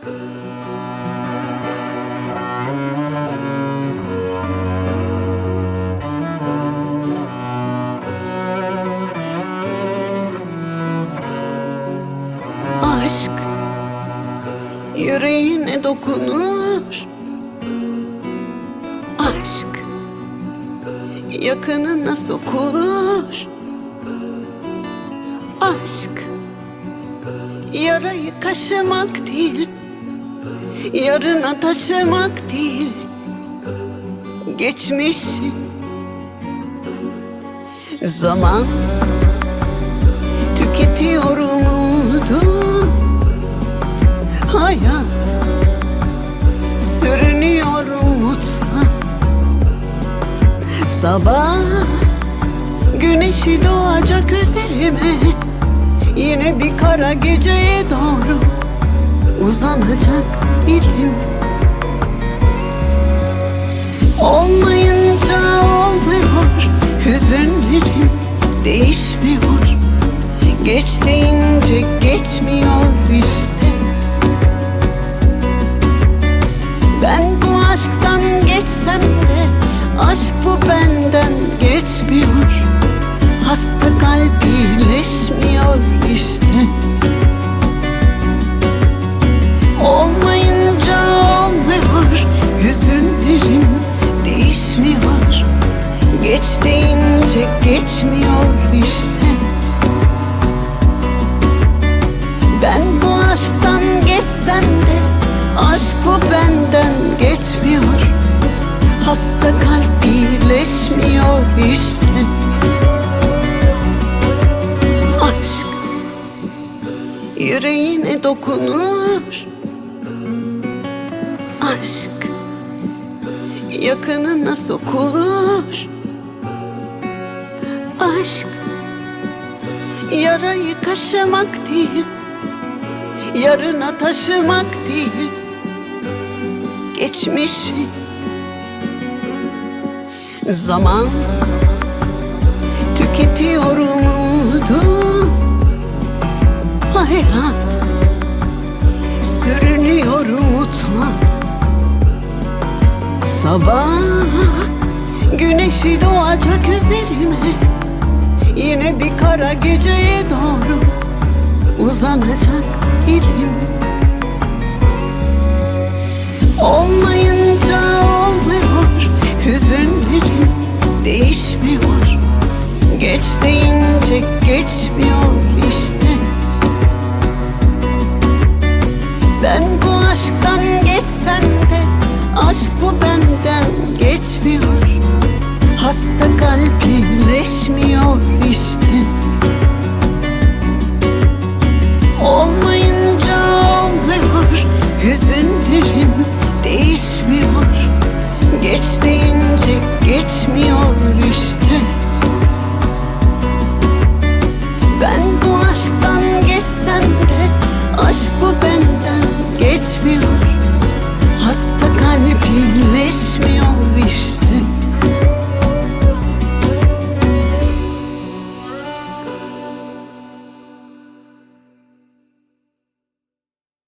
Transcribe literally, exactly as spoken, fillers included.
Aşk yüreğine dokunur. Aşk yakınına sokulur. Aşk yarayı kaşımak değil, yarına taşımak değil. Geçmişi zaman tüketiyor umudu. Hayat sürünüyor umutla. Sabah güneşi doğacak üzerime, yine bir kara geceye doğru uzanacak elim. Olmayınca olmuyor, hüzünlerim değişmiyor. Geç deyince geçmiyor işte. Ben bu aşktan geçsem de aşk bu benden geçmiyor. Hasta kalp iyileşmiyor işte. Olmayınca olmuyor, hüzünlerim değişmiyor. Geç deyince geçmiyor işte. Ben bu aşktan geçsem de aşk bu benden geçmiyor. Hasta kalp iyileşmiyor işte. Aşk yüreğine dokunur. Aşk yakınına sokulur. Aşk yarayı kaşımak değil, yarına taşımak değil. Geçmişi zaman tüketiyor umudu. Hayat sürünüyor umutla. Sabah güneşi doğacak üzerime, yine bir kara geceye doğru uzanacak elim. Olmayınca olmuyor, hüzünlerim değişmiyor. Geç deyince geçmiyor işte. Ben bu aşktan geçsem de aşk bu benden geçmiyor. Hasta kalp iyileşmiyor işte.